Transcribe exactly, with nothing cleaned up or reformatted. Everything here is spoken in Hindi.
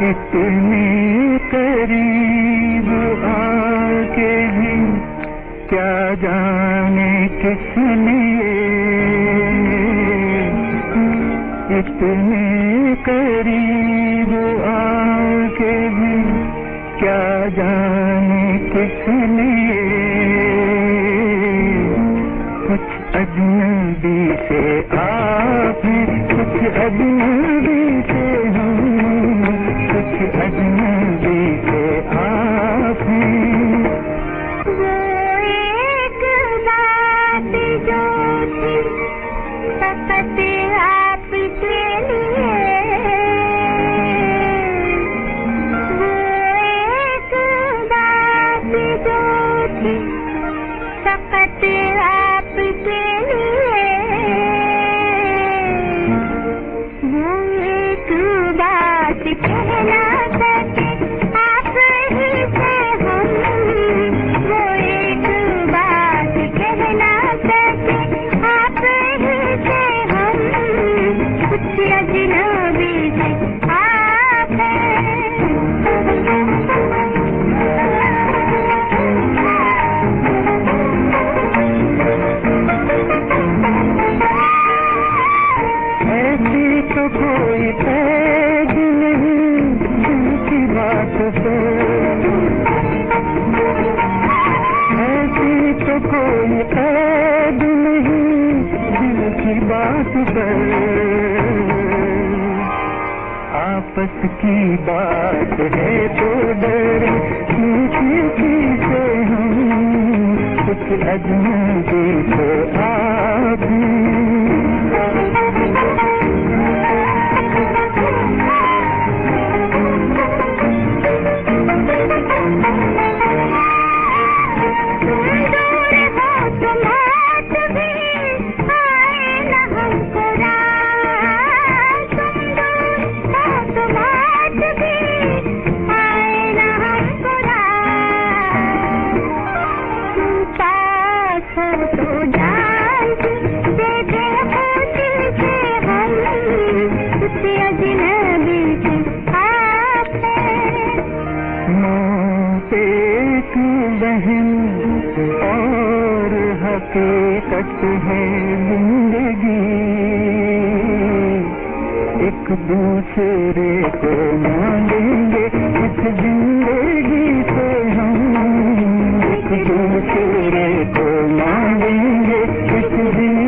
इतने करीब आके भी क्या जाने किस लिए, इतने करीब आके भी क्या जाने किस लिए, कुछ अजनबी से आप हैं, कुछ अजनबी से हम, कुछ अजनबी से आप हैं। वो एक बात जो थी फकत आपके लिए, वो एक बात जो थी फकत आपके लिए, वो एक बात कहना सके आप ही से हम, वो एक बात कहना सके आप ही से हम, कुछ अजनबी से आप ऐसी तो कोई कैद नहीं दिल की बात से, ऐसी तो कोई कैद नहीं दिल की बात पर, आपस की बात है तो डर क्यों किसी से हम, कुछ अजनबी से आप एक बहन और हकीकत है जिंदगी, एक दूसरे को मांगेंगे इस जिंदगी से हम, एक दूसरे को मांगेंगे इस जिंदगी